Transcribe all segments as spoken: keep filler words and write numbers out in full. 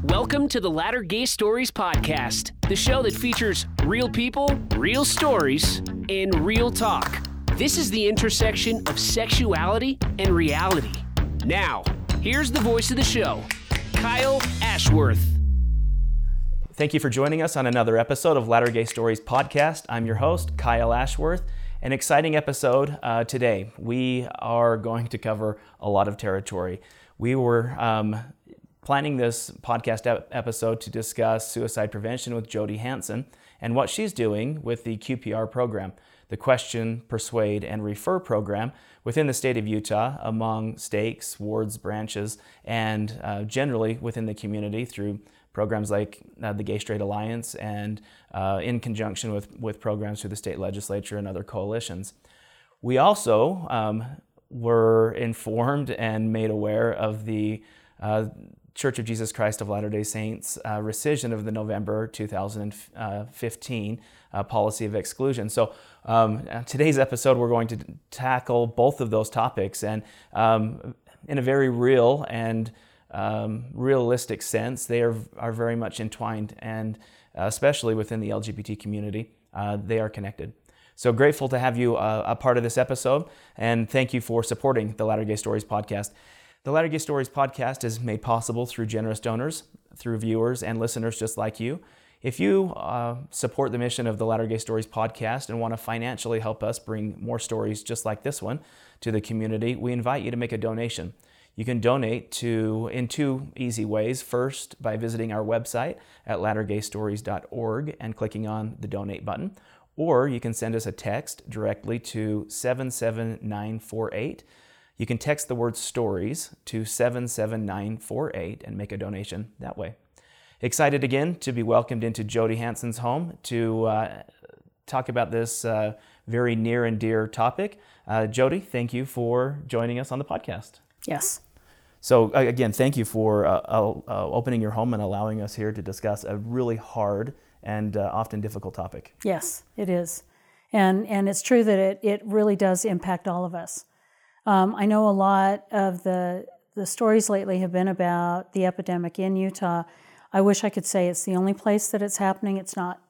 Welcome to the Latter Gay Stories podcast, the show that features real people, real stories, and real talk. This is the intersection of sexuality and reality. Now, here's the voice of the show, Kyle Ashworth. Thank you for joining us on another episode of Latter Gay Stories podcast. I'm your host, Kyle Ashworth. An exciting episode uh, today. We are going to cover a lot of territory. We were um, planning this podcast ep- episode to discuss suicide prevention with Jody Hanson and what she's doing with the Q P R program, the Question, Persuade, and Refer program within the state of Utah among stakes, wards, branches, and uh, generally within the community through programs like uh, the Gay Straight Alliance and uh, in conjunction with, with programs through the state legislature and other coalitions. We also um, were informed and made aware of the uh, Church of Jesus Christ of Latter-day Saints uh, rescission of the November two thousand fifteen uh, policy of exclusion. So um, today's episode, we're going to tackle both of those topics, and um, in a very real and um, realistic sense, they are, are very much entwined, and uh, especially within the L G B T community, uh, they are connected. So grateful to have you uh, a part of this episode, and thank you for supporting the Latter Gay Stories podcast. The Latter Gay Stories podcast is made possible through generous donors, through viewers and listeners just like you. If you uh, support the mission of the Latter Gay Stories podcast and want to financially help us bring more stories just like this one to the community, we invite you to make a donation. You can donate to in two easy ways. First, by visiting our website at latter gay stories dot org and clicking on the donate button, or you can send us a text directly to seven seven nine four eight. You can text the word stories to seven seven nine four eight and make a donation that way. Excited again to be welcomed into Jody Hanson's home to uh, talk about this uh, very near and dear topic. Uh, Jody, thank you for joining us on the podcast. Yes. So again, thank you for uh, uh, opening your home and allowing us here to discuss a really hard and uh, often difficult topic. Yes, it is. And and it's true that it, it really does impact all of us. Um, I know a lot of the the stories lately have been about the epidemic in Utah. I wish I could say it's the only place that it's happening. It's not.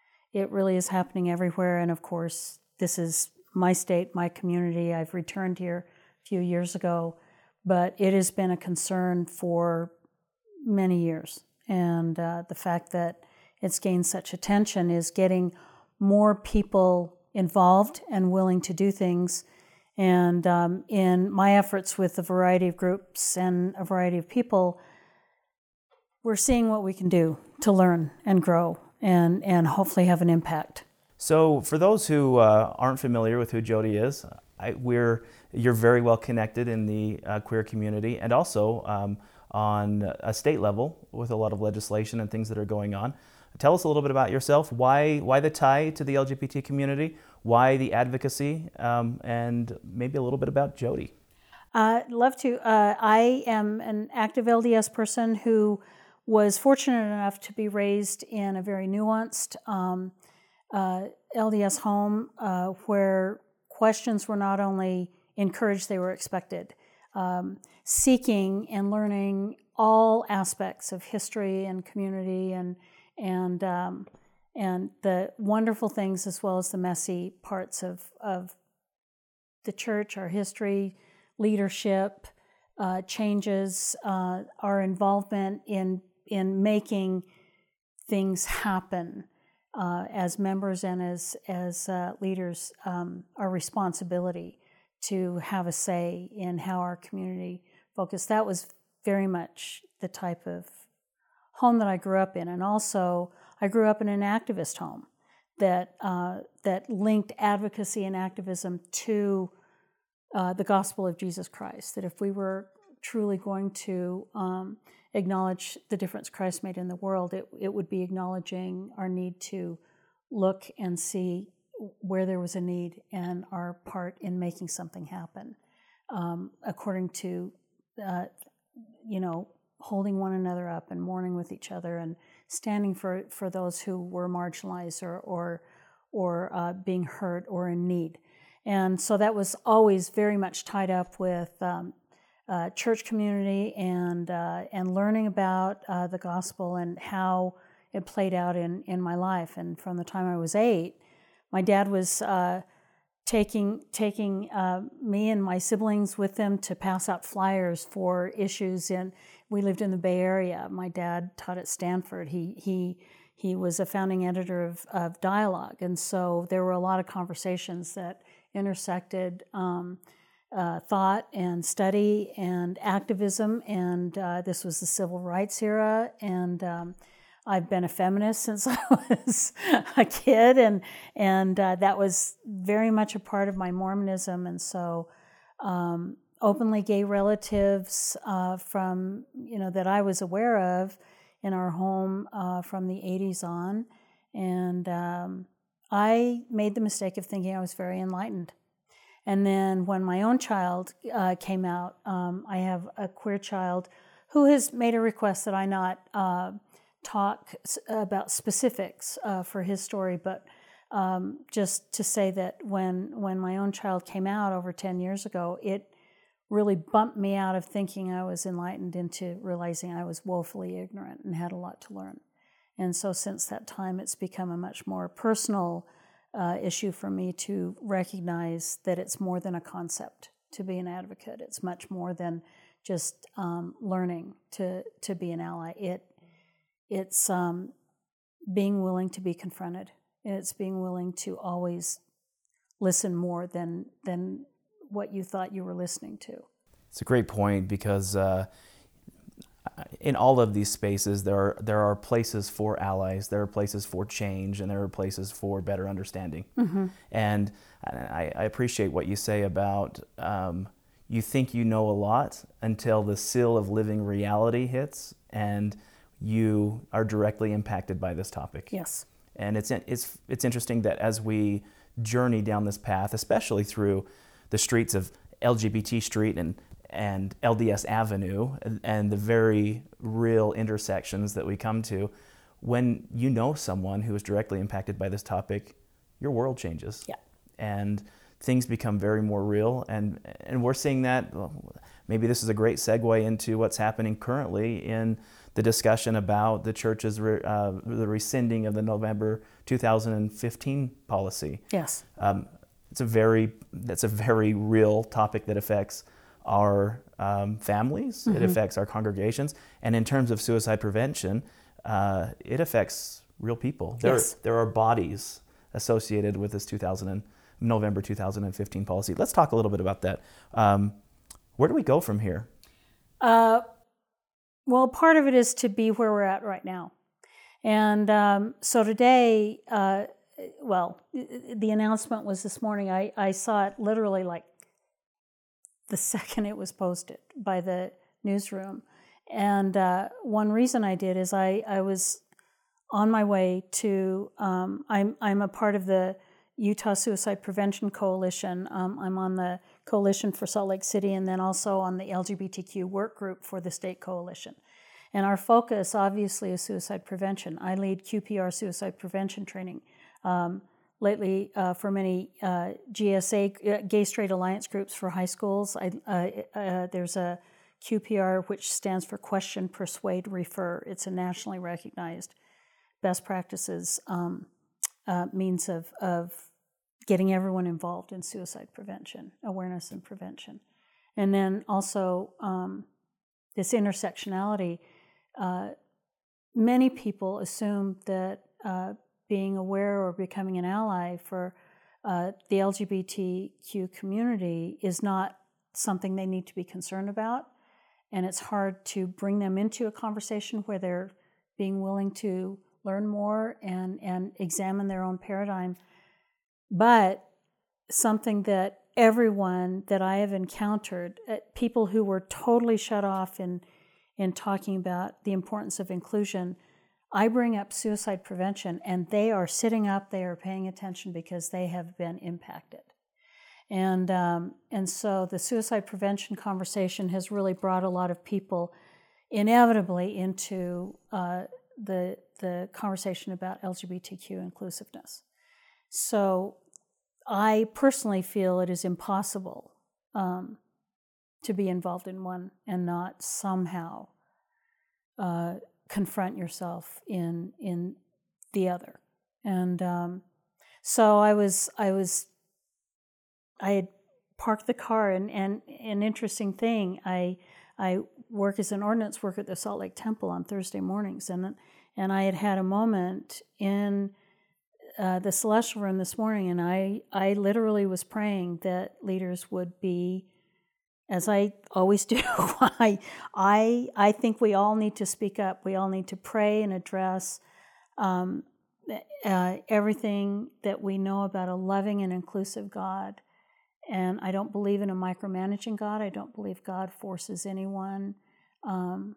It really is happening everywhere. And of course, this is my state, my community. I've returned here a few years ago, but it has been a concern for many years. And uh, the fact that it's gained such attention is getting more people involved and willing to do things. And um, in my efforts with a variety of groups and a variety of people, we're seeing what we can do to learn and grow and, and hopefully have an impact. So for those who uh, aren't familiar with who Jody is, I, we're you're very well connected in the uh, queer community and also um, on a state level with a lot of legislation and things that are going on. Tell us a little bit about yourself. Why why the tie to the L G B T community? Why the advocacy? Um, and maybe a little bit about Jody. Uh, love to. Uh, I am an active L D S person who was fortunate enough to be raised in a very nuanced um, uh, L D S home uh, where questions were not only encouraged, they were expected. Um, seeking and learning all aspects of history and community and and um, and the wonderful things as well as the messy parts of, of the church, our history, leadership, uh, changes, uh, our involvement in in making things happen uh, as members and as as uh, leaders, um, our responsibility to have a say in how our community focused. That was very much the type of home that I grew up in, and also I grew up in an activist home that uh, that linked advocacy and activism to uh, the gospel of Jesus Christ. That if we were truly going to um, acknowledge the difference Christ made in the world, it it would be acknowledging our need to look and see where there was a need and our part in making something happen, um, according to, uh, you know, holding one another up and mourning with each other and standing for, for those who were marginalized or or, or uh, being hurt or in need. And so that was always very much tied up with um, uh, church community and uh, and learning about uh, the gospel and how it played out in, in my life. And from the time I was eight, my dad was uh, taking taking uh, me and my siblings with them to pass out flyers for issues in. We lived in the Bay Area. My dad taught at Stanford. He he he was a founding editor of, of Dialogue, and so there were a lot of conversations that intersected um, uh, thought and study and activism. And uh, this was the civil rights era, and um, I've been a feminist since I was a kid, and and uh, that was very much a part of my Mormonism. And so, um, openly gay relatives uh, from you know that I was aware of in our home uh, from the eighties on, and um, I made the mistake of thinking I was very enlightened. And then when my own child uh, came out, um, I have a queer child who has made a request that I not uh, talk about specifics uh, for his story, but um, just to say that when when my own child came out over ten years ago, it really bumped me out of thinking I was enlightened into realizing I was woefully ignorant and had a lot to learn. And so since that time, it's become a much more personal uh, issue for me to recognize that it's more than a concept to be an advocate. It's much more than just um, learning to, to be an ally. It It's um, being willing to be confronted. It's being willing to always listen more than than what you thought you were listening to. It's a great point, because uh, in all of these spaces, there are, there are places for allies, there are places for change, and there are places for better understanding. Mm-hmm. And I, I appreciate what you say about um, you think you know a lot until the sill of living reality hits, and you are directly impacted by this topic. Yes. And it's it's it's interesting that as we journey down this path, especially through the streets of L G B T Street and and L D S Avenue, and, and the very real intersections that we come to, when you know someone who is directly impacted by this topic, your world changes. Yeah. And things become very more real, and and we're seeing that. Maybe this is a great segue into what's happening currently in the discussion about the church's re, uh, the rescinding of the November two thousand fifteen policy. Yes. Um, it's a very that's a very real topic that affects our um, families. Mm-hmm. It affects our congregations, and in terms of suicide prevention, uh, it affects real people. There yes. there are bodies associated with this two thousand November two thousand fifteen policy. Let's talk a little bit about that. Um, where do we go from here? Uh, well, part of it is to be where we're at right now. And um, so today, uh, well, the announcement was this morning. I, I saw it literally like the second it was posted by the newsroom. And uh, one reason I did is I, I was on my way to, um, I'm, I'm a part of the Utah Suicide Prevention Coalition. Um, I'm on the Coalition for Salt Lake City, and then also on the L G B T Q work group for the state coalition. And our focus, obviously, is suicide prevention. I lead Q P R suicide prevention training. Um, lately, uh, for many uh, G S A, uh, Gay Straight Alliance groups for high schools, I, uh, uh, there's a Q P R, which stands for Question, Persuade, Refer. It's a nationally recognized best practices um, uh, means of, of getting everyone involved in suicide prevention, awareness and prevention. And then also um, this intersectionality. Uh, many people assume that uh, being aware or becoming an ally for uh, the L G B T Q community is not something they need to be concerned about. And it's hard to bring them into a conversation where they're being willing to learn more and, and examine their own paradigm. But something that everyone that I have encountered, uh, people who were totally shut off in, in talking about the importance of inclusion, I bring up suicide prevention, and they are sitting up, they are paying attention because they have been impacted. And um, and so the suicide prevention conversation has really brought a lot of people inevitably into uh, the the conversation about L G B T Q inclusiveness. So I personally feel it is impossible um, to be involved in one and not somehow uh, confront yourself in in the other. And um, so I was I was I had parked the car, and, and an interesting thing, I I work as an ordinance worker at the Salt Lake Temple on Thursday mornings, and and I had had a moment in uh, the Celestial Room this morning, and I I literally was praying that leaders would be, as I always do. I I I think we all need to speak up. We all need to pray and address um, uh, everything that we know about a loving and inclusive God. And I don't believe in a micromanaging God. I don't believe God forces anyone um,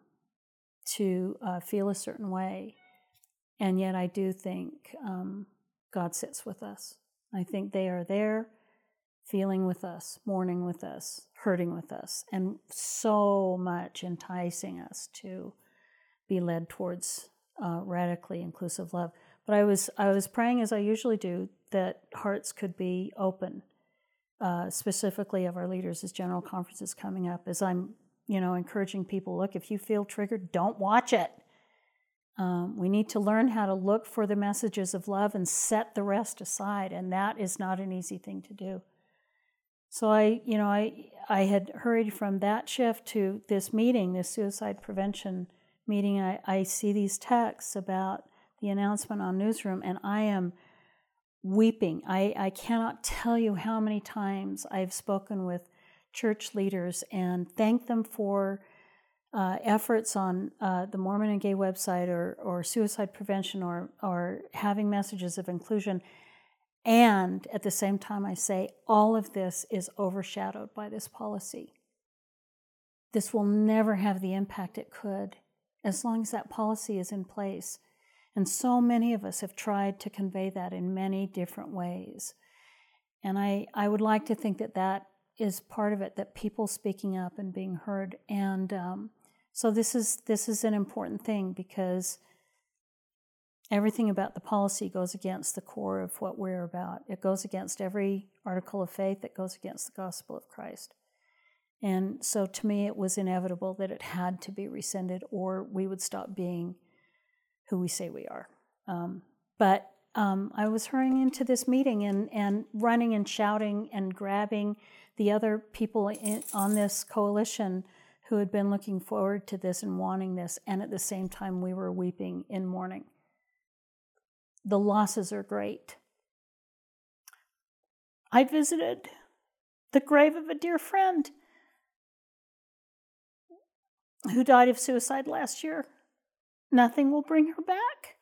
to uh, feel a certain way. And yet I do think um, God sits with us. I think they are there, feeling with us, mourning with us, hurting with us, and so much enticing us to be led towards uh, radically inclusive love. But I was I was praying, as I usually do, that hearts could be open. Uh, specifically of our leaders as General Conference is coming up, as I'm, you know, encouraging people, look, if you feel triggered, don't watch it. Um, we need to learn how to look for the messages of love and set the rest aside, and that is not an easy thing to do. So I, you know, I I had hurried from that shift to this meeting, this suicide prevention meeting. I, I see these texts about the announcement on Newsroom, and I am weeping. I, I cannot tell you how many times I've spoken with church leaders and thanked them for uh, efforts on uh, the Mormon and Gay website, or, or suicide prevention, or, or having messages of inclusion. And at the same time, I say, all of this is overshadowed by this policy. This will never have the impact it could as long as that policy is in place. And so many of us have tried to convey that in many different ways. And I, I would like to think that that is part of it, that people speaking up and being heard. And um, so this is this is an important thing, because everything about the policy goes against the core of what we're about. It goes against every article of faith. It goes against the gospel of Christ. And so to me, it was inevitable that it had to be rescinded, or we would stop being who we say we are. Um, but um, I was hurrying into this meeting and, and running and shouting and grabbing the other people in, on this coalition who had been looking forward to this and wanting this, and at the same time we were weeping in mourning. The losses are great. I visited the grave of a dear friend who died of suicide last year. Nothing will bring her back.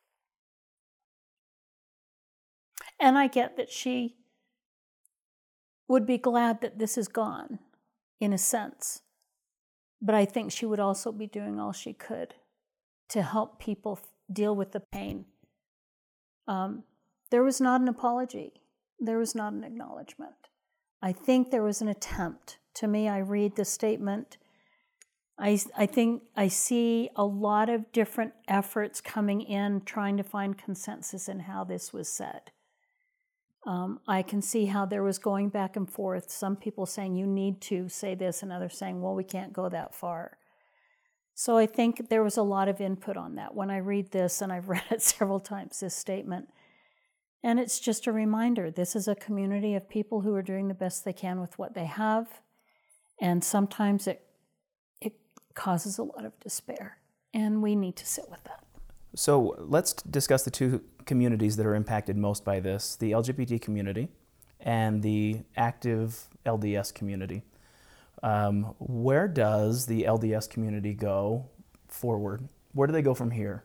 And I get that she would be glad that this is gone, in a sense. But I think she would also be doing all she could to help people deal with the pain. Um, there was not an apology. There was not an acknowledgement. I think there was an attempt. To me, I read the statement. I, I think I see a lot of different efforts coming in, trying to find consensus in how this was said. Um, I can see how there was going back and forth, some people saying you need to say this, and others saying, well, we can't go that far. So I think there was a lot of input on that. When I read this, and I've read it several times, this statement, and it's just a reminder, this is a community of people who are doing the best they can with what they have, and sometimes it causes a lot of despair, and we need to sit with that. So let's discuss the two communities that are impacted most by this, the L G B T community and the active L D S community. Um, where does the L D S community go forward? Where do they go from here?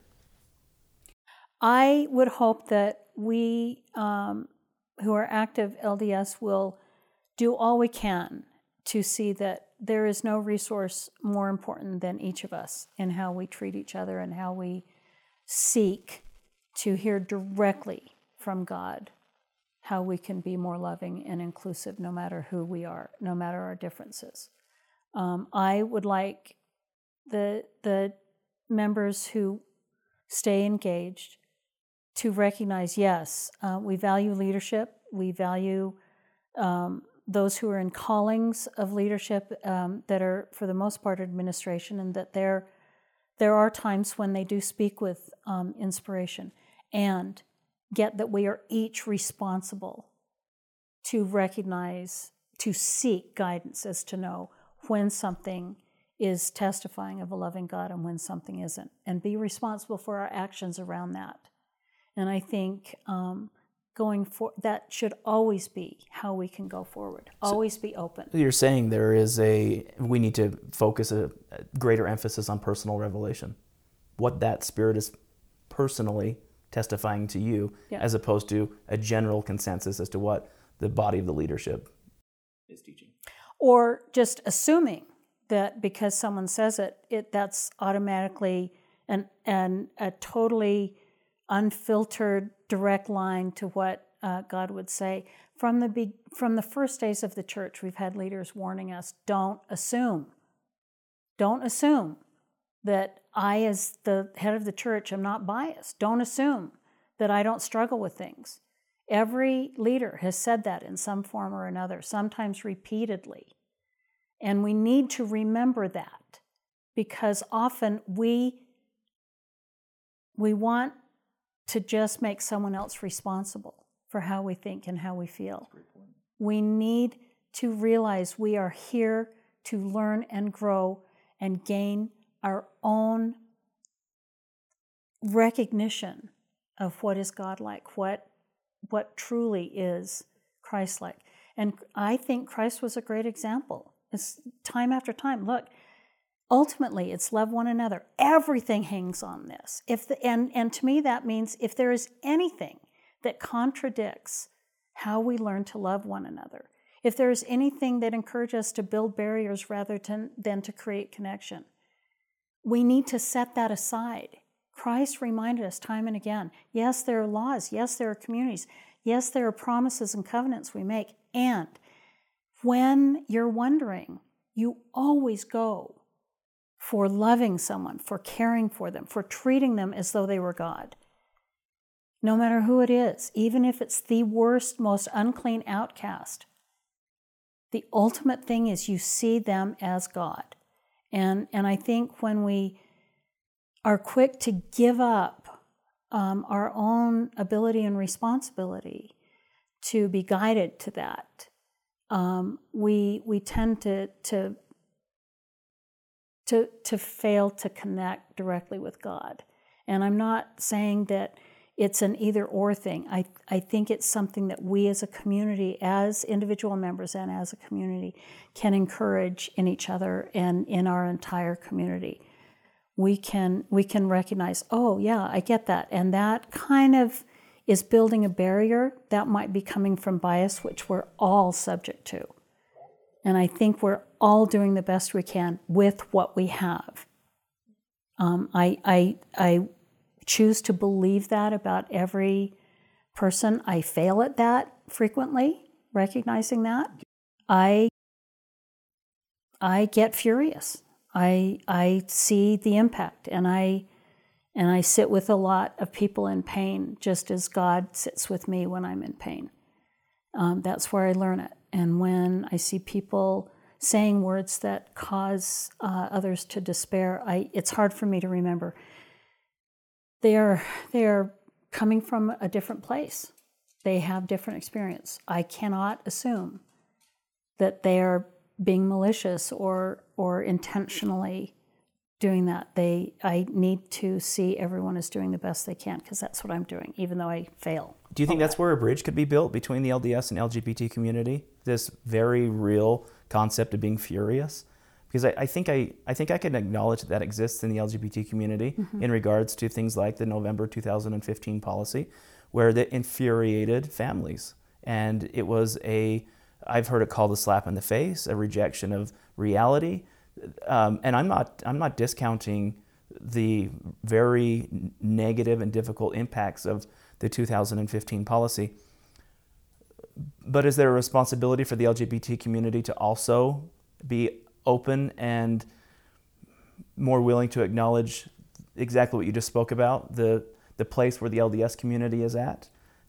I would hope that we um, who are active L D S will do all we can to see that there is no resource more important than each of us in how we treat each other and how we seek to hear directly from God how we can be more loving and inclusive no matter who we are, no matter our differences. Um, I would like the, the members who stay engaged to recognize, yes, uh, we value leadership, we value um, those who are in callings of leadership um, that are, for the most part, administration, and that there, there are times when they do speak with um, inspiration, and get that we are each responsible to recognize, to seek guidance as to know when something is testifying of a loving God and when something isn't, and be responsible for our actions around that. And I think um, going for that should always be how we can go forward. Always so, be open. You're saying there is a we need to focus a, a greater emphasis on personal revelation, what that Spirit is personally testifying to you, yeah. as opposed to a general consensus as to what the body of the leadership is teaching, or just assuming that because someone says it, it that's automatically an an a totally unfiltered, direct line to what uh, God would say. From the be- from the first days of the church, we've had leaders warning us: don't assume. Don't assume that I, as the head of the church, am not biased. Don't assume that I don't struggle with things. Every leader has said that in some form or another, sometimes repeatedly. And we need to remember that, because often we we want to just make someone else responsible for how we think and how we feel. We need to realize we are here to learn and grow and gain our own recognition of what is God-like, what, what truly is Christ-like. And I think Christ was a great example. It's time after time. Look, ultimately, it's love one another. Everything hangs on this. If the, and, and to me, that means if there is anything that contradicts how we learn to love one another, if there is anything that encourages us to build barriers rather than, than to create connection, we need to set that aside. Christ reminded us time and again, yes, there are laws. Yes, there are communities. Yes, there are promises and covenants we make. And when you're wondering, you always go for loving someone, for caring for them, for treating them as though they were God. No matter who it is, even if it's the worst, most unclean outcast, the ultimate thing is you see them as God. And, and I think when we are quick to give up um, our own ability and responsibility to be guided to that, um, we we tend to to to to fail to connect directly with God. And I'm not saying that it's an either-or thing. I, I think it's something that we as a community, as individual members and as a community, can encourage in each other and in our entire community. We can we can recognize, oh, yeah, I get that. And that kind of is building a barrier that might be coming from bias, which we're all subject to. And I think we're all doing the best we can with what we have. Um, I I I choose to believe that about every person. I fail at that frequently, recognizing that. I I get furious. I I see the impact, and I and I sit with a lot of people in pain, just as God sits with me when I'm in pain. Um, that's where I learn it. And when I see people saying words that cause uh, others to despair, I it's hard for me to remember. They are they are coming from a different place. They have different experience. I cannot assume that they are being malicious or or intentionally doing that. They I need to see everyone is doing the best they can, because that's what I'm doing, even though I fail. Do you think that's where a bridge could be built between the L D S and L G B T community? This very real concept of being furious? Because I, I think I, I think I can acknowledge that that exists in the L G B T community mm-hmm. in regards to things like the November two thousand fifteen policy, where that infuriated families. And it was a, I've heard it called a slap in the face, a rejection of reality. Um, and I'm not I'm not discounting the very negative and difficult impacts of the two thousand fifteen policy. But is there a responsibility for the L G B T community to also be open and more willing to acknowledge exactly what you just spoke about, the the place where the L D S community is at?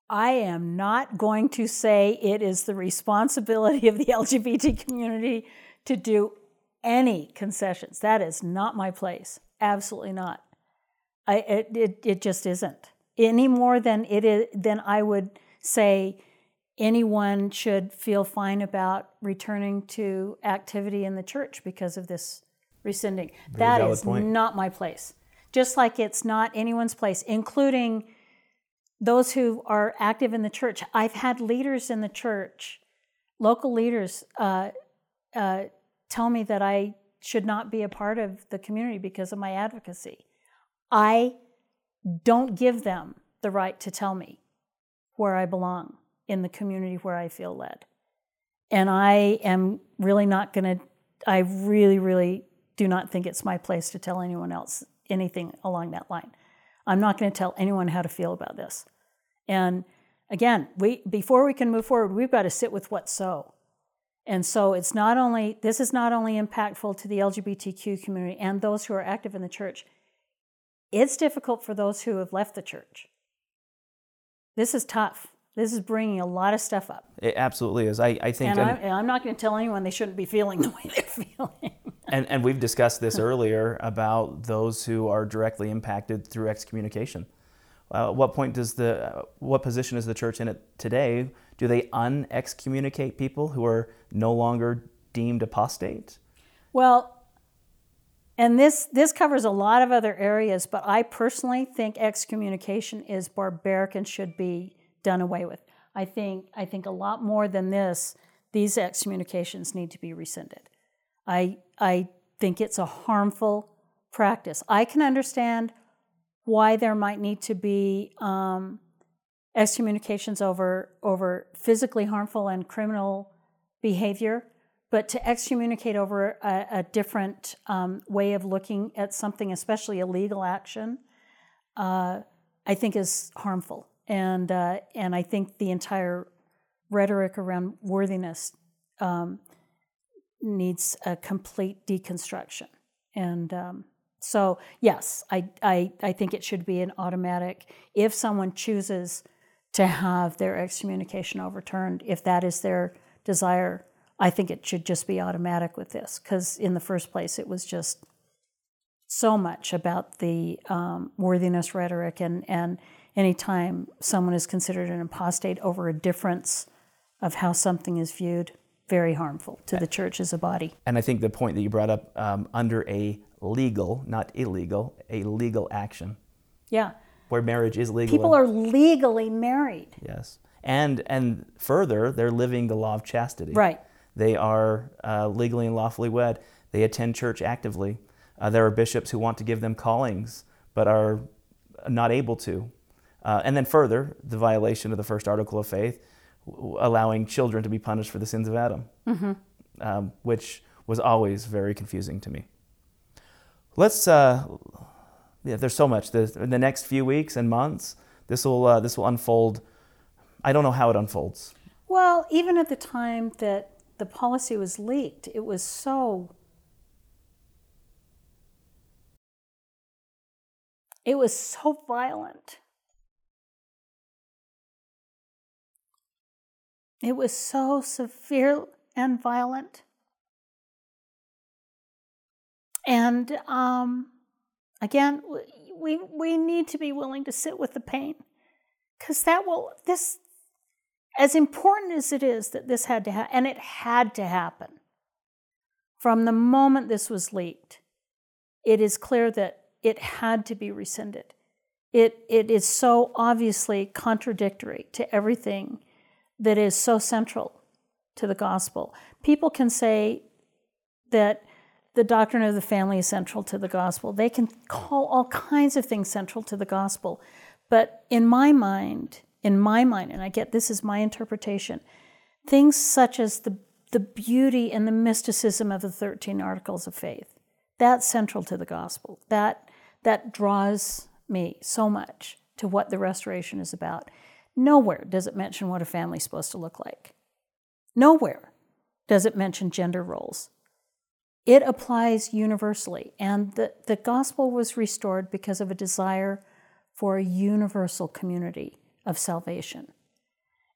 I am not going to say it is the responsibility of the L G B T community to do any concessions. That is not my place. Absolutely not. I, it, it, it just isn't. Any more than it is, than I would say anyone should feel fine about returning to activity in the church because of this rescinding. Very that is point. Not my place. Just like it's not anyone's place, including those who are active in the church. I've had leaders in the church, local leaders, uh, uh, tell me that I should not be a part of the community because of my advocacy. I don't give them the right to tell me where I belong in the community where I feel led. And I am really not going to, I really, really do not think it's my place to tell anyone else anything along that line. I'm not going to tell anyone how to feel about this. And again, we before we can move forward, we've got to sit with what's so. And so it's not only, this is not only impactful to the L G B T Q community and those who are active in the church, it's difficult for those who have left the church. This is tough. This is bringing a lot of stuff up. It absolutely is. I, I think... And, and I'm, I'm not going to tell anyone they shouldn't be feeling the way they're feeling. and, and we've discussed this earlier about those who are directly impacted through excommunication. Uh, what point does the, uh, what position is the church in it today? Do they un-excommunicate people who are no longer deemed apostate? Well, and this this covers a lot of other areas, but I personally think excommunication is barbaric and should be done away with. I think I think a lot more than this, these excommunications need to be rescinded. I I think it's a harmful practice. I can understand why there might need to be um, excommunications over over physically harmful and criminal behavior, but to excommunicate over a, a different um, way of looking at something, especially a legal action, uh, I think is harmful. And uh, and I think the entire rhetoric around worthiness um, needs a complete deconstruction. And um, so, yes, I, I I think it should be an automatic. If someone chooses to have their excommunication overturned, if that is their desire, I think it should just be automatic with this, because in the first place, it was just so much about the um, worthiness rhetoric, and, and anytime someone is considered an apostate over a difference of how something is viewed, very harmful to the church as a body. And I think the point that you brought up, um, under a legal, not illegal, a legal action. Yeah. Where marriage is legal. People are legally married. Yes. And and further, they're living the law of chastity. Right. They are uh, legally and lawfully wed. They attend church actively. Uh, there are bishops who want to give them callings, but are not able to. Uh, and then further, the violation of the first article of faith, w- allowing children to be punished for the sins of Adam, mm-hmm. um, which was always very confusing to me. Let's, uh, yeah, there's so much. The, in the next few weeks and months, this will uh, this will unfold. I don't know how it unfolds. Well, even at the time that the policy was leaked, it was so, it was so violent. It was so severe and violent. And um, again, we we need to be willing to sit with the pain, because that will, this, as important as it is that this had to happen, and it had to happen, from the moment this was leaked, it is clear that it had to be rescinded. It it is so obviously contradictory to everything that is so central to the gospel. People can say that the doctrine of the family is central to the gospel. They can call all kinds of things central to the gospel. But in my mind, in my mind, and I get this is my interpretation, things such as the, the beauty and the mysticism of the thirteen Articles of Faith, that's central to the gospel. That, that draws me so much to what the restoration is about. Nowhere does it mention what a family's supposed to look like. Nowhere does it mention gender roles. It applies universally, and the, the gospel was restored because of a desire for a universal community of salvation.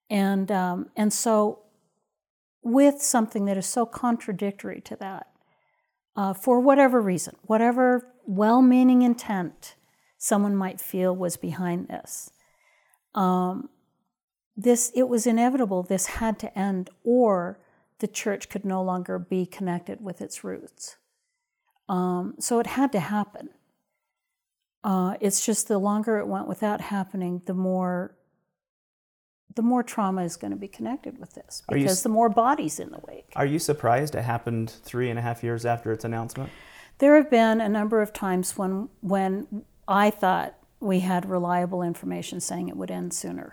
And um, and so with something that is so contradictory to that, uh, for whatever reason, whatever well-meaning intent someone might feel was behind this, um, this it was inevitable this had to end, or the church could no longer be connected with its roots. Um, so it had to happen. Uh, it's just the longer it went without happening, the more the more trauma is going to be connected with this, because you, the more bodies in the wake. Are you surprised it happened three and a half years after its announcement? There have been a number of times when when I thought we had reliable information saying it would end sooner.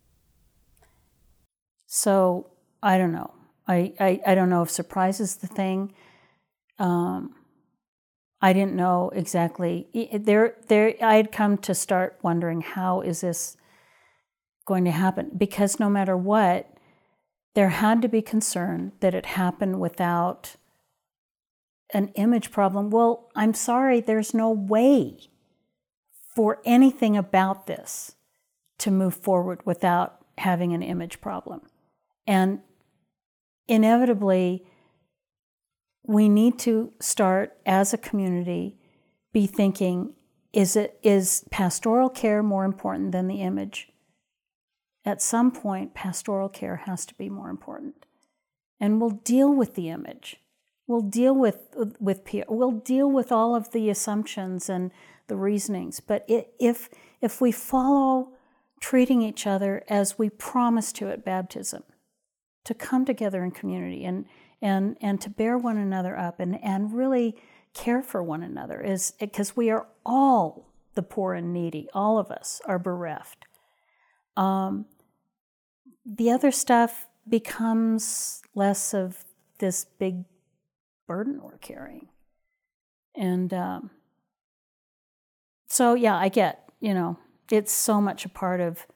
So I don't know. I, I, I don't know if surprise is the thing. Um, I didn't know exactly. There, there. I had come to start wondering, how is this going to happen? Because no matter what, there had to be concern that it happened without an image problem. Well, I'm sorry, there's no way for anything about this to move forward without having an image problem. And inevitably, we need to start as a community be thinking, is it is pastoral care more important than the image? At some point, pastoral care has to be more important. And we'll deal with the image. We'll deal with with P R. We'll deal with all of the assumptions and the reasonings. But it, if if we follow treating each other as we promised to at baptism, to come together in community and and and to bear one another up and, and really care for one another, is because we are all the poor and needy. All of us are bereft. Um, the other stuff becomes less of this big burden we're carrying. And um, so, yeah, I get, you know, it's so much a part of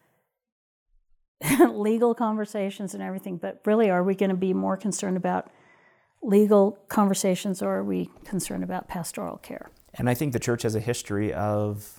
legal conversations and everything, but really, are we going to be more concerned about legal conversations, or are we concerned about pastoral care? And I think the church has a history of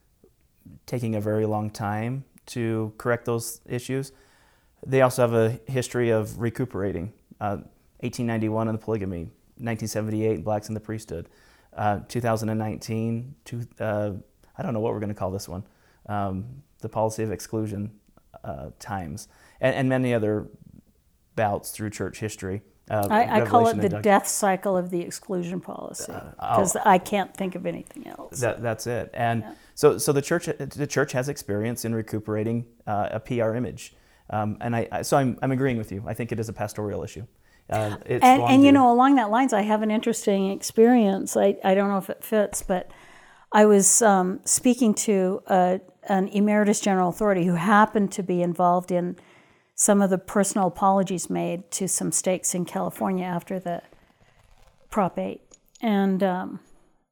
taking a very long time to correct those issues. They also have a history of recuperating. Uh, eighteen ninety-one in the polygamy, nineteen seventy-eight blacks in the priesthood, uh, two thousand nineteen, two, uh, I don't know what we're going to call this one, um, the policy of exclusion uh, times, and, and many other bouts through church history. Uh, I, I call it the death cycle of the exclusion policy, because uh, oh, I can't think of anything else. That, that's it. And yeah. so, so the church, the church has experience in recuperating uh, a P R image, um, and I, I so I'm, I'm agreeing with you. I think it is a pastoral issue. Uh, it's and, and you know, along that lines, I have an interesting experience. I, I don't know if it fits, but I was um, speaking to a, an emeritus general authority who happened to be involved in some of the personal apologies made to some stakes in California after the Prop eight. And um,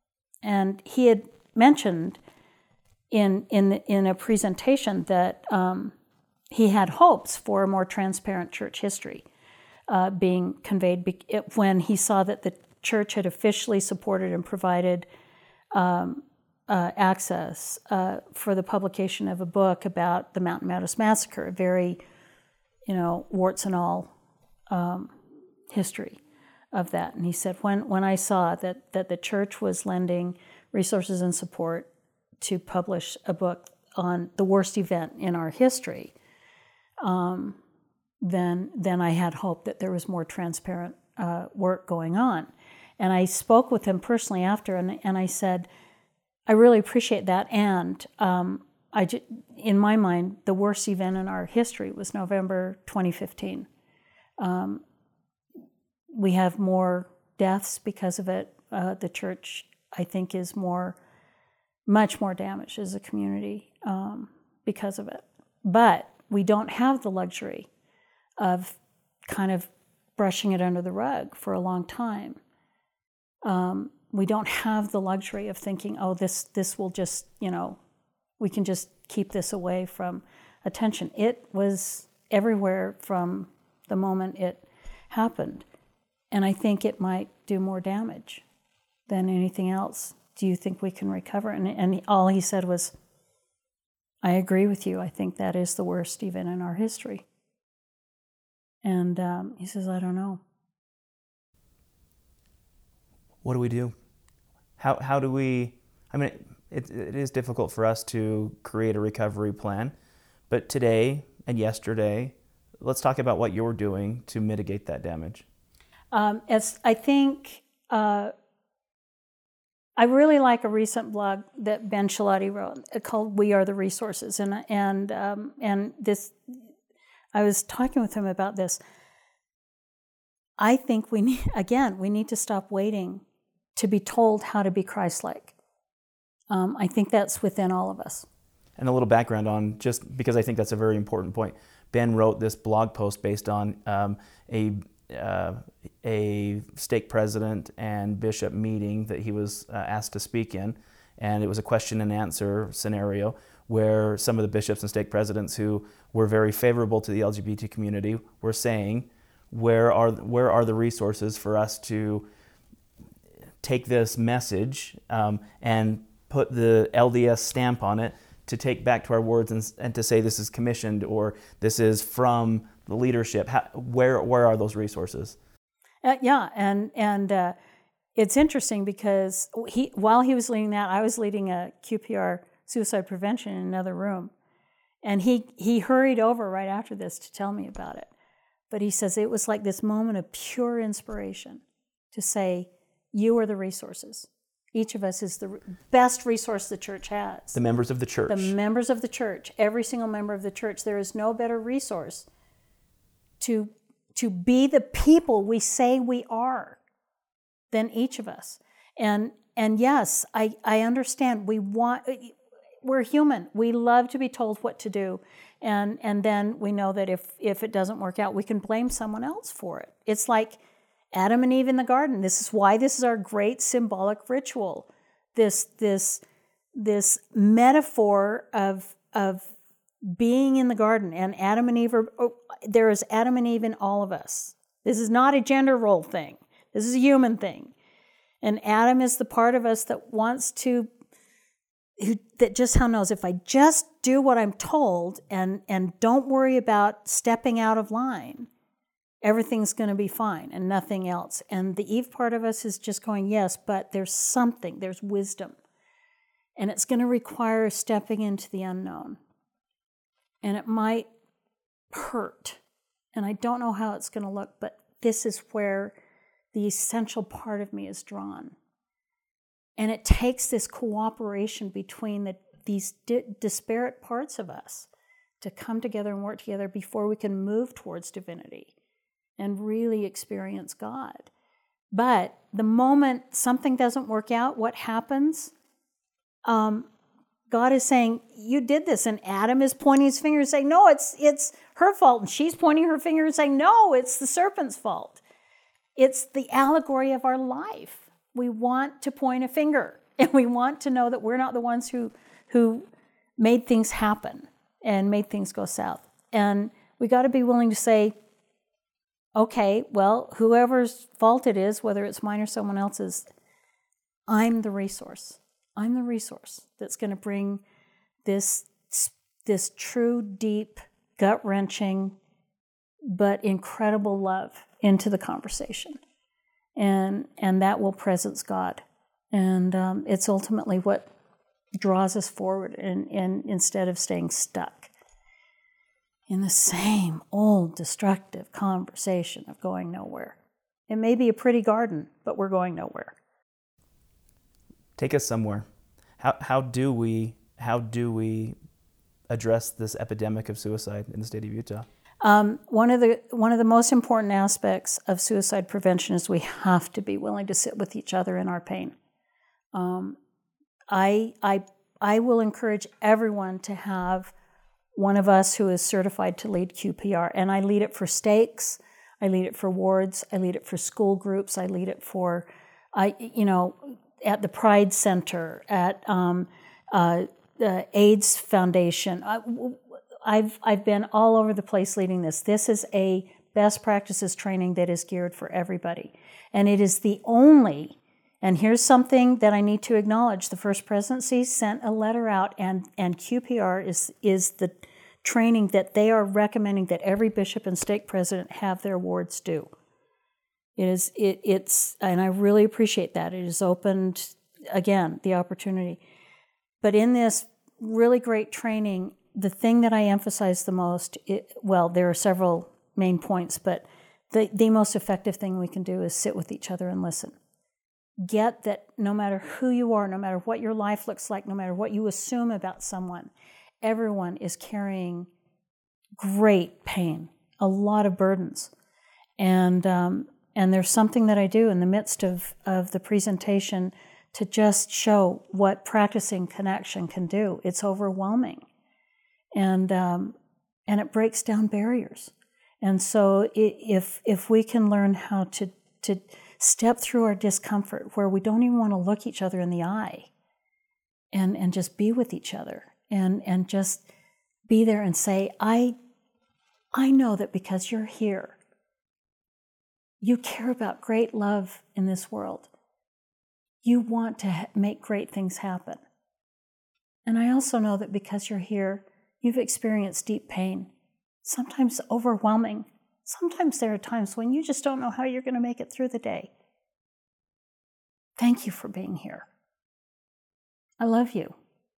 and he had mentioned in in in a presentation that um, he had hopes for a more transparent church history uh, being conveyed be- it, when he saw that the church had officially supported and provided um, uh, access uh, for the publication of a book about the Mountain Meadows Massacre, a very, you know, warts and all um, history of that. And he said, when when I saw that that the church was lending resources and support to publish a book on the worst event in our history, um, then then I had hope that there was more transparent uh, work going on. And I spoke with him personally after, and and I said, I really appreciate that. And um, I, ju- in my mind, the worst event in our history was November twenty fifteen. Um, we have more deaths because of it. Uh, the church, I think, is more, much more damaged as a community um, because of it. But we don't have the luxury of kind of brushing it under the rug for a long time. Um, we don't have the luxury of thinking, oh, this this will just, you know, we can just keep this away from attention. It was everywhere from the moment it happened. And I think it might do more damage than anything else. Do you think we can recover? And, and all he said was, I agree with you. I think that is the worst event in our history. And um, he says, I don't know. What do we do? How how do we, I mean, it, it is difficult for us to create a recovery plan, but today and yesterday, let's talk about what you're doing to mitigate that damage. Um, as I think, uh, I really like a recent blog that Ben Schilotti wrote called "We Are the Resources," and and um, and this, I was talking with him about this. I think we need, again, we need to stop waiting to be told how to be Christ-like. Um, I think that's within all of us. And a little background on, just because I think that's a very important point. Ben wrote this blog post based on um, a uh, a stake president and bishop meeting that he was uh, asked to speak in, and it was a question and answer scenario where some of the bishops and stake presidents who were very favorable to the L G B T community were saying, where are where are the resources for us to take this message um, and put the L D S stamp on it, to take back to our words and, and to say this is commissioned or this is from the leadership. How, where where are those resources? Uh, yeah, and and uh, it's interesting because he while he was leading that, I was leading a Q P R suicide prevention in another room, and he he hurried over right after this to tell me about it. But he says it was like this moment of pure inspiration to say, you are the resources. Each of us is the best resource the church has. The members of the church. The members of the church, every single member of the church. There is no better resource to, to be the people we say we are than each of us. And and yes, I, I understand. We want, we're human. We love to be told what to do. And and then we know that if, if it doesn't work out, we can blame someone else for it. It's like Adam and Eve in the garden. This is why this is our great symbolic ritual. This this this metaphor of of being in the garden. And Adam and Eve are, oh, there is Adam and Eve in all of us. This is not a gender role thing. This is a human thing. And Adam is the part of us that wants to, who, that just how knows if I just do what I'm told and and don't worry about stepping out of line, everything's going to be fine and nothing else. And the Eve part of us is just going, yes, but there's something, there's wisdom. And it's going to require stepping into the unknown. And it might hurt. And I don't know how it's going to look, but this is where the essential part of me is drawn. And it takes this cooperation between the, these di- disparate parts of us to come together and work together before we can move towards divinity and really experience God. But the moment something doesn't work out, what happens? Um, God is saying, you did this. And Adam is pointing his finger and saying, no, it's it's her fault. And she's pointing her finger and saying, no, it's the serpent's fault. It's the allegory of our life. We want to point a finger. And we want to know that we're not the ones who, who made things happen and made things go south. And we got to be willing to say, okay, well, whoever's fault it is, whether it's mine or someone else's, I'm the resource. I'm the resource that's going to bring this, this true, deep, gut-wrenching, but incredible love into the conversation. And and that will presence God. And um, it's ultimately what draws us forward in, in, instead of staying stuck in the same old destructive conversation of going nowhere. It may be a pretty garden, but we're going nowhere. Take us somewhere. How how do we how do we address this epidemic of suicide in the state of Utah? Um, one of the one of the most important aspects of suicide prevention is we have to be willing to sit with each other in our pain. Um, I I I will encourage everyone to have one of us who is certified to lead Q P R, and I lead it for stakes, I lead it for wards, I lead it for school groups, I lead it for, I you know, at the Pride Center, at um, uh, the AIDS Foundation. I, I've I've been all over the place leading this. This is a best practices training that is geared for everybody. And it is the only, and here's something that I need to acknowledge, the First Presidency sent a letter out, and, and Q P R is, is the training that they are recommending that every bishop and stake president have their wards do. It is, it, it's, and I really appreciate that. It has opened, again, the opportunity. But in this really great training, the thing that I emphasize the most, it, well, there are several main points, but the, the most effective thing we can do is sit with each other and listen. Get that no matter who you are, no matter what your life looks like, no matter what you assume about someone, everyone is carrying great pain, a lot of burdens. And um, and there's something that I do in the midst of, of the presentation to just show what practicing connection can do. It's overwhelming. And um, and it breaks down barriers. And so if if we can learn how to to step through our discomfort where we don't even want to look each other in the eye and, and just be with each other and, and just be there and say, I, I know that because you're here, you care about great love in this world. You want to ha- make great things happen. And I also know that because you're here, you've experienced deep pain, sometimes overwhelming. Sometimes there are times when you just don't know how you're going to make it through the day. Thank you for being here. I love you.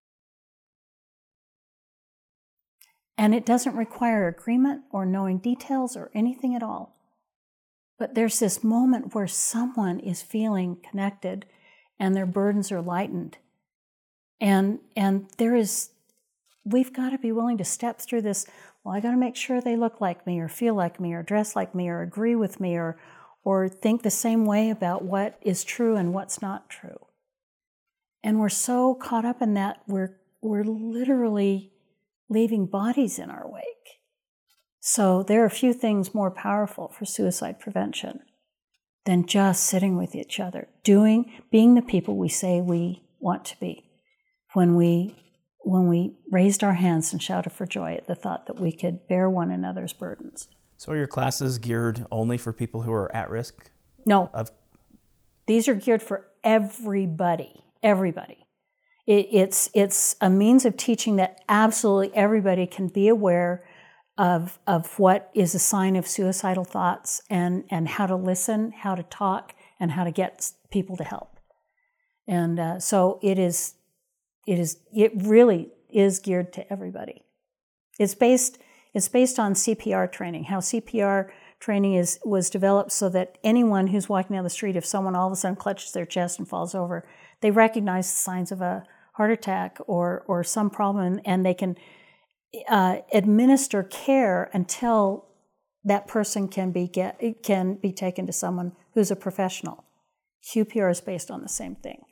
And it doesn't require agreement or knowing details or anything at all. But there's this moment where someone is feeling connected and their burdens are lightened. And, and there is, we've got to be willing to step through this. Well, I got to make sure they look like me or feel like me or dress like me or agree with me or or think the same way about what is true and what's not true. And we're so caught up in that, we're we're literally leaving bodies in our wake. So there are few things more powerful for suicide prevention than just sitting with each other, doing, being the people we say we want to be. When we when we raised our hands and shouted for joy at the thought that we could bear one another's burdens. So are your classes geared only for people who are at risk? No. Of- These are geared for everybody, everybody. It, it's, it's a means of teaching that absolutely everybody can be aware of, of what is a sign of suicidal thoughts and, and how to listen, how to talk, and how to get people to help. And uh, so it is It is. It really is geared to everybody. It's based. It's based on C P R training. How C P R training is was developed so that anyone who's walking down the street, if someone all of a sudden clutches their chest and falls over, they recognize the signs of a heart attack or or some problem, and they can uh, administer care until that person can be get can be taken to someone who's a professional. Q P R is based on the same thing.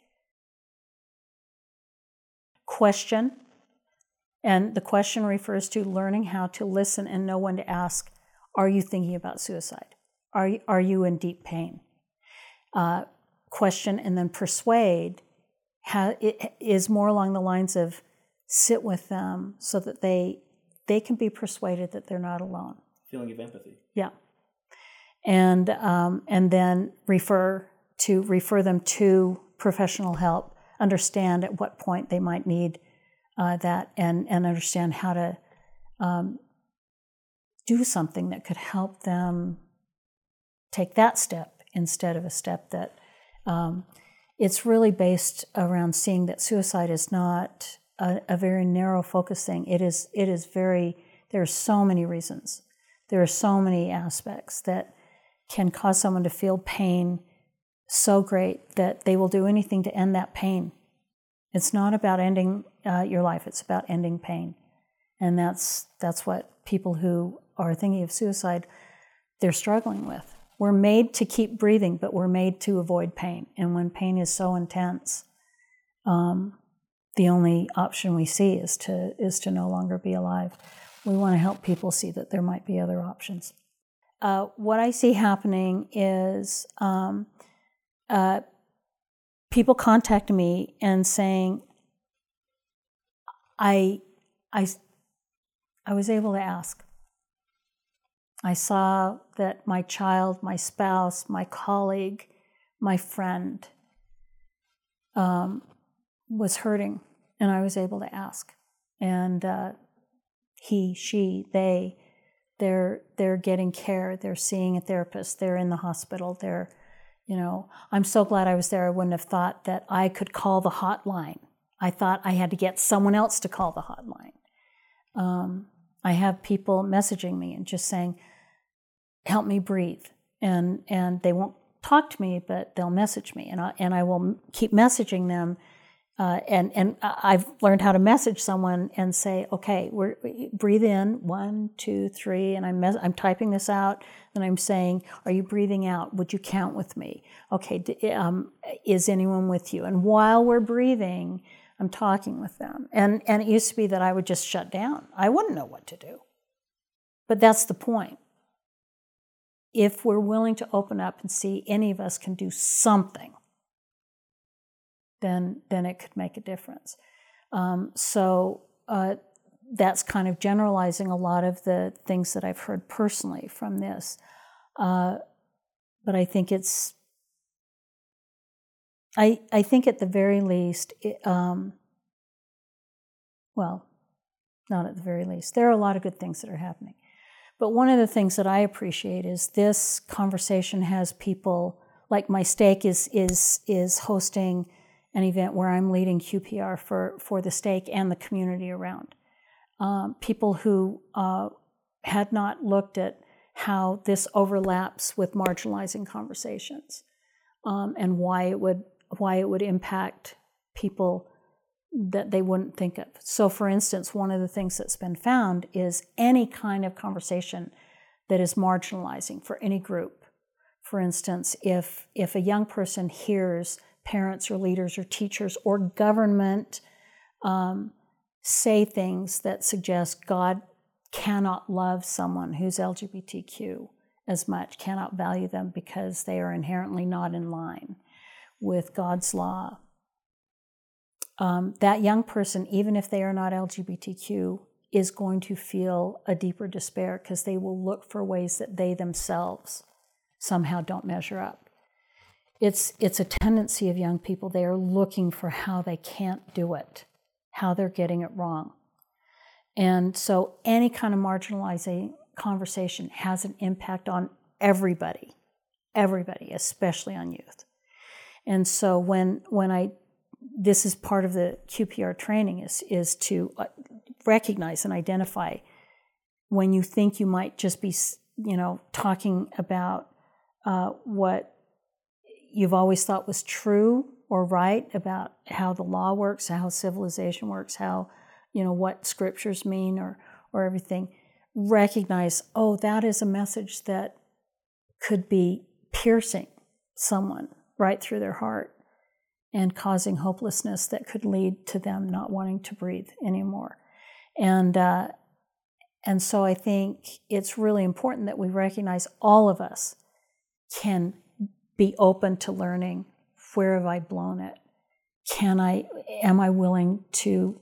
Question, and the question refers to learning how to listen and know when to ask, are you thinking about suicide? Are you, are you in deep pain? Uh, question, and then persuade ha, it is more along the lines of sit with them so that they they can be persuaded that they're not alone. Feeling of empathy. Yeah. And um, and then refer to refer them to professional help. Understand at what point they might need uh, that, and, and understand how to um, do something that could help them take that step instead of a step that um, it's really based around seeing that suicide is not a, a very narrow focus thing. It is. It is very. There are so many reasons. There are so many aspects that can cause someone to feel pain so great that they will do anything to end that pain. It's not about ending uh, your life, it's about ending pain. And that's that's what people who are thinking of suicide, they're struggling with. We're made to keep breathing, but we're made to avoid pain. And when pain is so intense, um, the only option we see is to is to no longer be alive. We want to help people see that there might be other options. Uh, what I see happening is um, uh, people contact me and saying, I, I, I was able to ask. I saw that my child, my spouse, my colleague, my friend um, was hurting, and I was able to ask. And uh, he, she, they, they're they're getting care, they're seeing a therapist, they're in the hospital, they're, you know, I'm so glad I was there. I wouldn't have thought that I could call the hotline. I thought I had to get someone else to call the hotline. Um, I have people messaging me and just saying, help me breathe. And and they won't talk to me, but they'll message me. And I, and I will keep messaging them. Uh, and, and I've learned how to message someone and say, okay, we're, breathe in, one, two, three, and I'm, mes- I'm typing this out, and I'm saying, are you breathing out? Would you count with me? Okay, d- um, is anyone with you? And while we're breathing, I'm talking with them. And, and it used to be that I would just shut down. I wouldn't know what to do. But that's the point. If we're willing to open up and see any of us can do something, then then it could make a difference. Um, so uh, that's kind of generalizing a lot of the things that I've heard personally from this. Uh, but I think it's, I I think at the very least, it, um, well, not at the very least, there are a lot of good things that are happening. But one of the things that I appreciate is this conversation has people, like my stake is is is hosting an event where I'm leading Q P R for, for the stake and the community around. Um, people who uh, had not looked at how this overlaps with marginalizing conversations, um, and why it would why it would impact people that they wouldn't think of. So, for instance, one of the things that's been found is any kind of conversation that is marginalizing for any group. For instance, if if a young person hears parents or leaders or teachers or government um, say things that suggest God cannot love someone who's L G B T Q as much, cannot value them because they are inherently not in line with God's law. Um, that young person, even if they are not L G B T Q, is going to feel a deeper despair because they will look for ways that they themselves somehow don't measure up. It's it's a tendency of young people. They are looking for how they can't do it, how they're getting it wrong. And so any kind of marginalizing conversation has an impact on everybody, everybody, especially on youth. And so when when I, this is part of the Q P R training is, is to recognize and identify when you think you might just be, you know, talking about uh, what you've always thought was true or right about how the law works, how civilization works, how, you know, what scriptures mean or or everything. Recognize, oh, that is a message that could be piercing someone right through their heart and causing hopelessness that could lead to them not wanting to breathe anymore. And uh, and so I think it's really important that we recognize all of us can be open to learning. Where have I blown it? Can I, am I willing to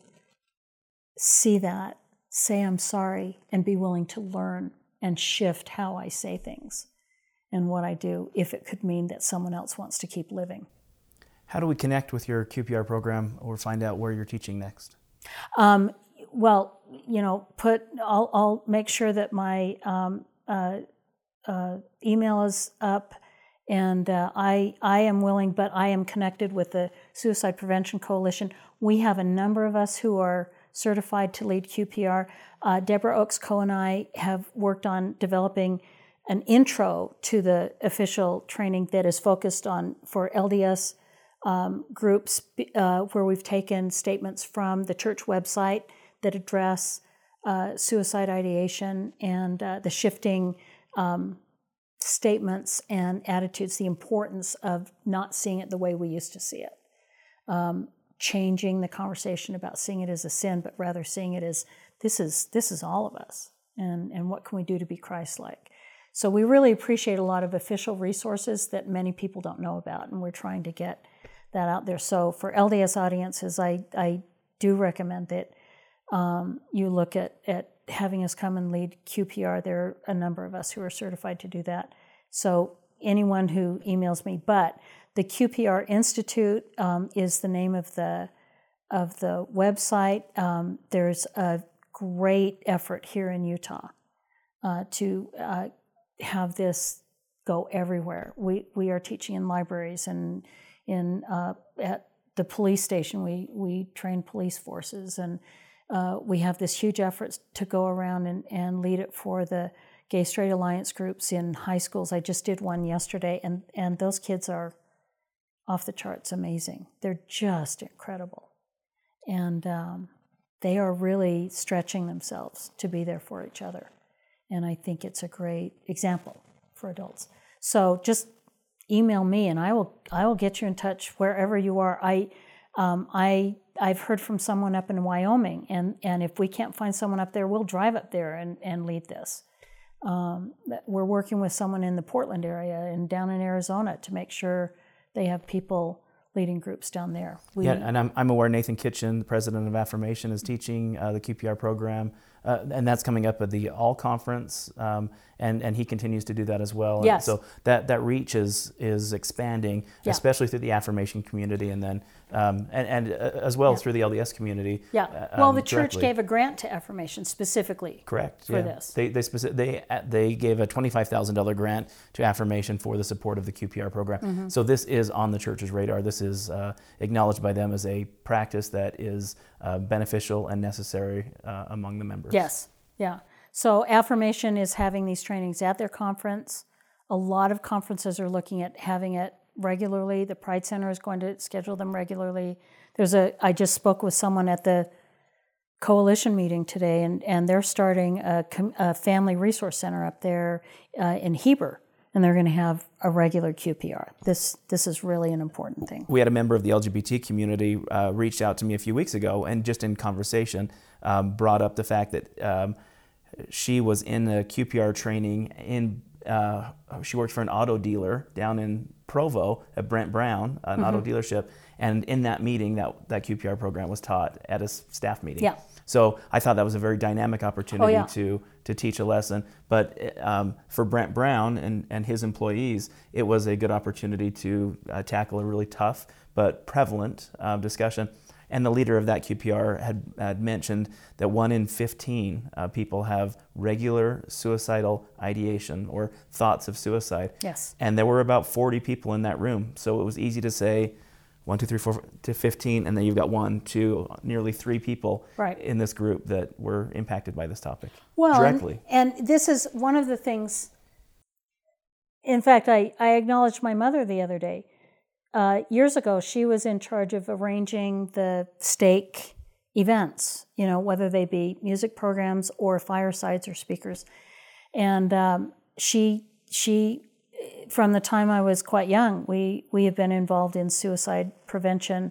see that, say I'm sorry, and be willing to learn and shift how I say things and what I do if it could mean that someone else wants to keep living. How do we connect with your Q P R program or find out where you're teaching next? Um, well, you know, put, I'll, I'll make sure that my um, uh, uh, email is up. And uh, I I am willing, but I am connected with the Suicide Prevention Coalition. We have a number of us who are certified to lead Q P R. Uh, Deborah Oaks-Coe and I have worked on developing an intro to the official training that is focused on, for L D S um, groups, uh, where we've taken statements from the church website that address uh, suicide ideation and uh, the shifting um statements and attitudes, the importance of not seeing it the way we used to see it, um, changing the conversation about seeing it as a sin, but rather seeing it as this is this is all of us, and and what can we do to be Christ-like. So we really appreciate a lot of official resources that many people don't know about, and we're trying to get that out there. So for L D S audiences, I I do recommend that um, you look at at having us come and lead Q P R. There are a number of us who are certified to do that. So anyone who emails me, but the Q P R Institute um, is the name of the of the website. Um, there's a great effort here in Utah uh, to uh, have this go everywhere. We we are teaching in libraries and in uh, at the police station. We we train police forces, and uh, we have this huge effort to go around and, and lead it for the Gay Straight Alliance groups in high schools. I just did one yesterday, and, and those kids are off the charts amazing. They're just incredible. And um, they are really stretching themselves to be there for each other. And I think it's a great example for adults. So just email me, and I will I will get you in touch wherever you are. I um, I I've heard from someone up in Wyoming, and, and if we can't find someone up there, we'll drive up there and, and lead this. Um, we're working with someone in the Portland area and down in Arizona to make sure they have people leading groups down there. We, yeah, and I'm, I'm aware Nathan Kitchen, the president of Affirmation, is teaching uh, the Q P R program, uh, and that's coming up at the All Conference, um, and, and he continues to do that as well. Yes. And so that, that reach is is expanding, yeah. especially through the Affirmation community, and then um, and, and uh, as well yeah. through the L D S community. Yeah. Uh, well, um, the church directly. gave a grant to Affirmation specifically. Correct. For yeah. this. They they, speci- they they gave a twenty-five thousand dollars grant to Affirmation for the support of the Q P R program. Mm-hmm. So this is on the church's radar. This is uh, acknowledged by them as a practice that is uh, beneficial and necessary uh, among the members. Yes. Yeah. So Affirmation is having these trainings at their conference. A lot of conferences are looking at having it regularly. The Pride Center is going to schedule them regularly. There's a. I just spoke with someone at the coalition meeting today, and, and they're starting a, a family resource center up there uh, in Heber, and they're going to have a regular Q P R. This this is really an important thing. We had a member of the L G B T community uh, reached out to me a few weeks ago, and just in conversation um, brought up the fact that um, she was in a Q P R training in. Uh, she worked for an auto dealer down in Provo at Brent Brown, an mm-hmm. auto dealership, and in that meeting, that, that Q P R program was taught at a staff meeting. Yeah. So I thought that was a very dynamic opportunity oh, yeah. to to teach a lesson. But um, for Brent Brown and, and his employees, it was a good opportunity to uh, tackle a really tough but prevalent uh, discussion. And the leader of that Q P R had, had mentioned that one in fifteen uh, people have regular suicidal ideation or thoughts of suicide. Yes. And there were about forty people in that room. So it was easy to say one, two, three, four to fifteen, and then you've got one, two, nearly three people right. in this group that were impacted by this topic well, directly. And, and this is one of the things, in fact, I, I acknowledged my mother the other day. Uh, years ago, she was in charge of arranging the stake events, you know, whether they be music programs or firesides or speakers. And um, she, she, from the time I was quite young, we, we have been involved in suicide prevention.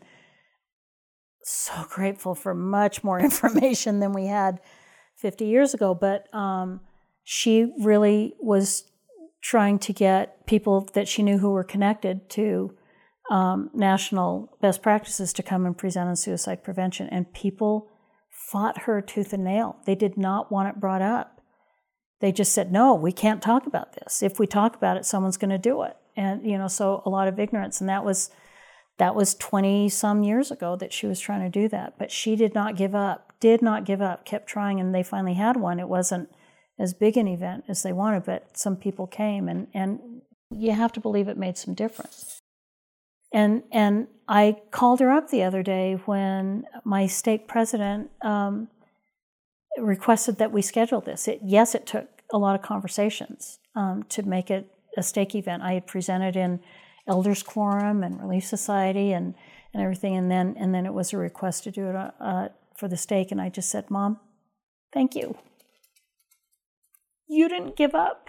So grateful for much more information than we had fifty years ago. But um, she really was trying to get people that she knew who were connected to Um, national best practices to come and present on suicide prevention, and people fought her tooth and nail. They did not want it brought up. They just said, no, we can't talk about this. If we talk about it, someone's going to do it. And, you know, so a lot of ignorance, and that was that was twenty some years ago that she was trying to do that. But she did not give up, did not give up, kept trying, and they finally had one. It wasn't as big an event as they wanted, but some people came, and, and you have to believe it made some difference. And and I called her up the other day when my stake president um, requested that we schedule this. It, yes, it took a lot of conversations um, to make it a stake event. I had presented in Elders Quorum and Relief Society and, and everything, and then and then it was a request to do it uh, for the stake, and I just said, Mom, thank you. You didn't give up.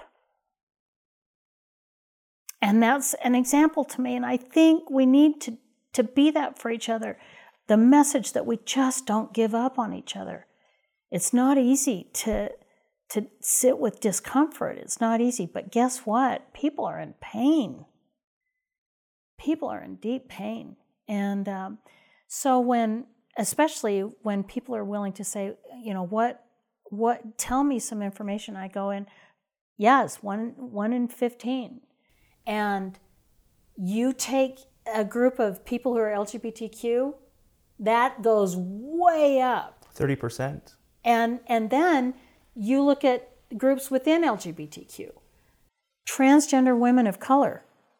And that's an example to me, and I think we need to, to be that for each other. The message that we just don't give up on each other. It's not easy to, to sit with discomfort. It's not easy, but guess what? People are in pain. People are in deep pain. And um, so when, especially when people are willing to say, you know, what, what, tell me some information, I go in, yes, one, one in fifteen. And you take a group of people who are L G B T Q, that goes way up. thirty percent. And, and then you look at groups within L G B T Q. Transgender women of color.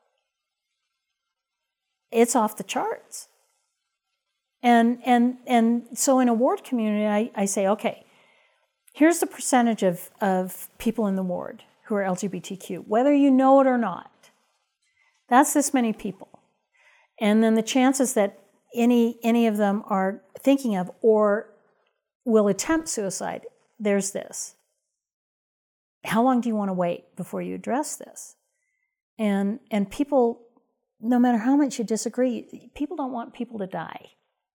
It's off the charts. And, and, and so in a ward community, I, I say, okay, here's the percentage of, of people in the ward who are L G B T Q, whether you know it or not. That's this many people. And then the chances that any any of them are thinking of or will attempt suicide, there's this. How long do you want to wait before you address this? And and people, no matter how much you disagree, people don't want people to die.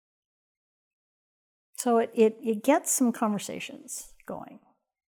So it, it, it gets some conversations going.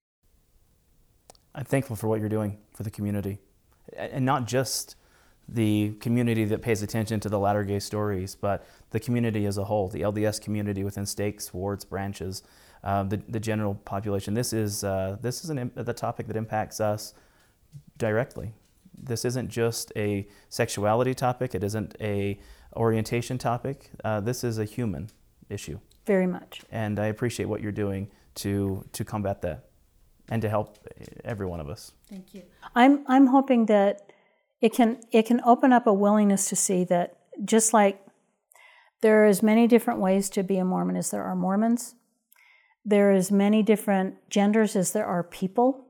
I'm thankful for what you're doing for the community. And not just the community that pays attention to the Latter Gay Stories, but the community as a whole, the L D S community within stakes, wards, branches, uh, the, the general population. This is, uh, this is an, the topic that impacts us directly. This isn't just a sexuality topic. It isn't a orientation topic. Uh, this is a human issue. Very much. And I appreciate what you're doing to to combat that and to help every one of us. Thank you. I'm I'm hoping that it can it can open up a willingness to see that just like there are as many different ways to be a Mormon as there are Mormons, there are as many different genders as there are people.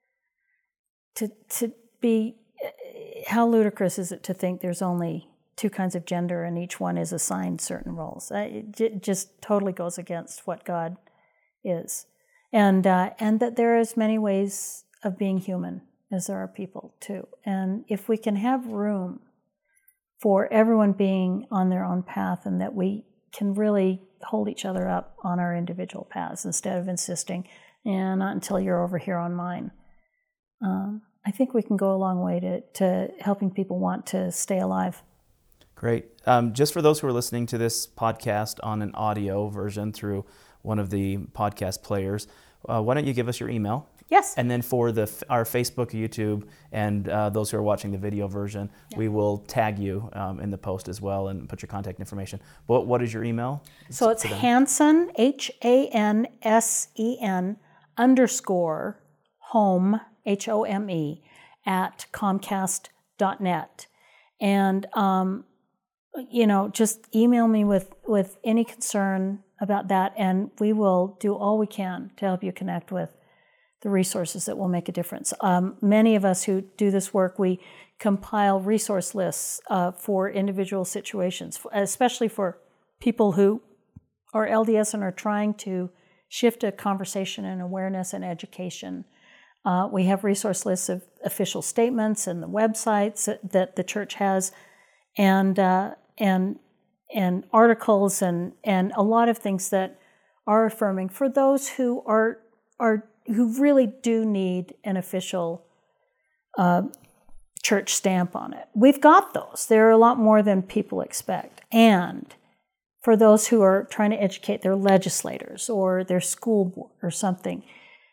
To to be, how ludicrous is it to think there's only two kinds of gender and each one is assigned certain roles? It just totally goes against what God is. And uh, and that there are as many ways of being human as there are people too. And if we can have room for everyone being on their own path and that we can really hold each other up on our individual paths instead of insisting, yeah, not until you're over here on mine. Um, I think we can go a long way to, to helping people want to stay alive. Great. Um, just for those who are listening to this podcast on an audio version through one of the podcast players, uh, why don't you give us your email? Yes. And then for the our Facebook, YouTube, and uh, those who are watching the video version, yeah. we will tag you um, in the post as well and put your contact information. But what is your email? So it's Hansen, H A N S E N underscore home, H O M E, at comcast dot net. And, um, you know, just email me with, with any concern about that, and we will do all we can to help you connect with the resources that will make a difference. Um, many of us who do this work, we compile resource lists uh, for individual situations, especially for people who are L D S and are trying to shift a conversation and awareness and education. Uh, we have resource lists of official statements and the websites that, that the church has, and uh, and and articles and and a lot of things that are affirming for those who are are who really do need an official uh, church stamp on it. We've got those. There are a lot more than people expect. And for those who are trying to educate their legislators or their school board or something,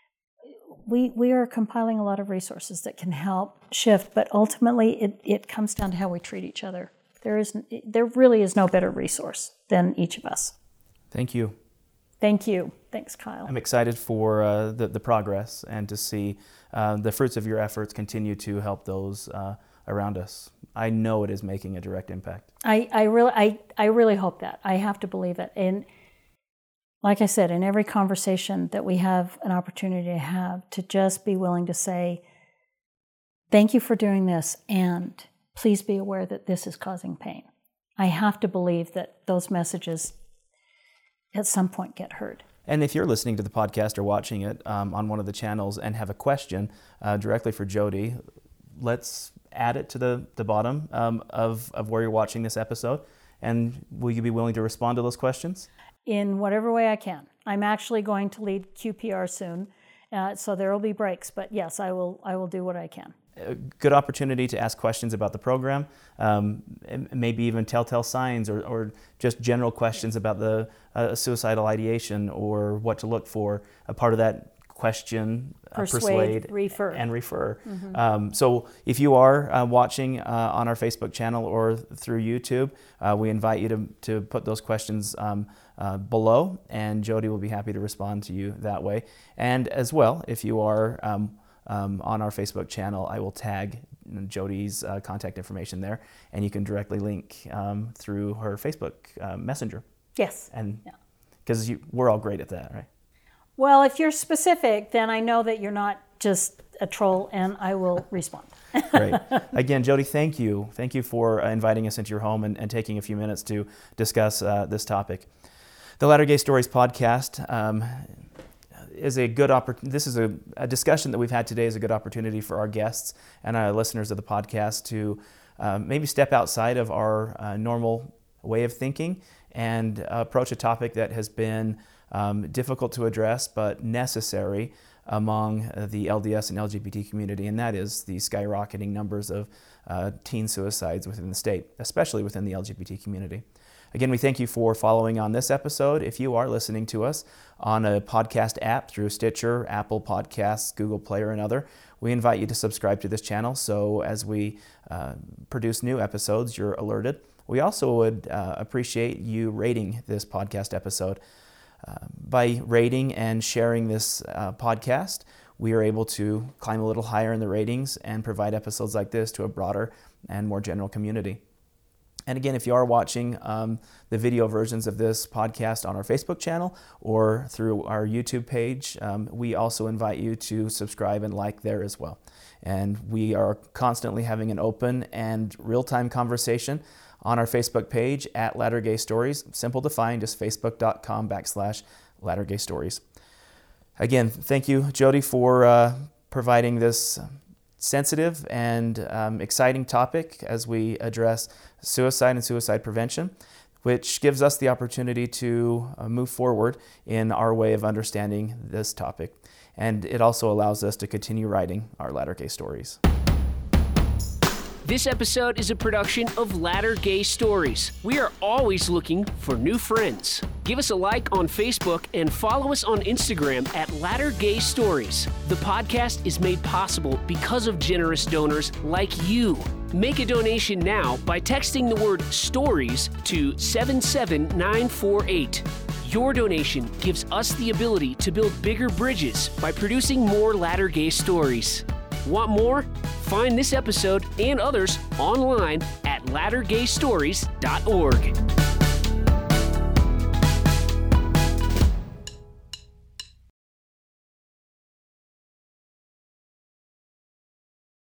we we are compiling a lot of resources that can help shift, but ultimately it, it comes down to how we treat each other. There is there really is no better resource than each of us. Thank you. Thank you. Thanks, Kyle. I'm excited for uh, the, the progress and to see uh, the fruits of your efforts continue to help those uh, around us. I know it is making a direct impact. I, I really I, I really hope that. I have to believe it. And like I said, in every conversation that we have an opportunity to have, to just be willing to say, thank you for doing this, and please be aware that this is causing pain. I have to believe that those messages at some point get heard. And if you're listening to the podcast or watching it um, on one of the channels and have a question uh, directly for Jody, let's add it to the, the bottom um, of, of where you're watching this episode. And will you be willing to respond to those questions? In whatever way I can. I'm actually going to lead Q P R soon, uh, so there will be breaks. But yes, I will I will do what I can. A good opportunity to ask questions about the program, um, maybe even telltale signs or, or just general questions about the uh, suicidal ideation or what to look for. A part of that question, persuade, uh, persuade refer. and refer. Mm-hmm. Um, so if you are uh, watching uh, on our Facebook channel or through YouTube, uh, we invite you to, to put those questions um, uh, below, and Jody will be happy to respond to you that way. And as well, if you are um, um, on our Facebook channel, I will tag Jody's uh, contact information there, and you can directly link um, through her Facebook uh, Messenger. Yes. And because yeah. we're all great at that, right? Well, if you're specific, then I know that you're not just a troll, and I will respond. Great. Again, Jody, thank you. Thank you for uh, inviting us into your home and, and taking a few minutes to discuss uh, this topic. The Latter-Gay Stories podcast um, is a good opportunity. This is a, a discussion that we've had today is a good opportunity for our guests and our listeners of the podcast to uh, maybe step outside of our uh, normal way of thinking and uh, approach a topic that has been um, difficult to address but necessary among the L D S and L G B T community, and that is the skyrocketing numbers of uh, teen suicides within the state, especially within the L G B T community. Again, we thank you for following on this episode. If you are listening to us on a podcast app through Stitcher, Apple Podcasts, Google Play, or another, we invite you to subscribe to this channel so as we uh, produce new episodes, you're alerted. We also would uh, appreciate you rating this podcast episode. Uh, by rating and sharing this uh, podcast, we are able to climb a little higher in the ratings and provide episodes like this to a broader and more general community. And again, if you are watching um, the video versions of this podcast on our Facebook channel or through our YouTube page, um, we also invite you to subscribe and like there as well. And we are constantly having an open and real-time conversation on our Facebook page at Latter-Gay Stories. Simple to find, just facebook.com backslash Latter-Gay Stories. Again, thank you, Jody, for uh, providing this sensitive and um, exciting topic as we address suicide and suicide prevention, which gives us the opportunity to uh, move forward in our way of understanding this topic. And it also allows us to continue writing our Latter-Gay Stories. This episode is a production of Latter-Gay Stories. We are always looking for new friends. Give us a like on Facebook and follow us on Instagram at Latter-Gay Stories. The podcast is made possible because of generous donors like you. Make a donation now by texting the word STORIES to seven seven nine four eight. Your donation gives us the ability to build bigger bridges by producing more Latter-Gay Stories. Want more? Find this episode and others online at latter gay stories dot org.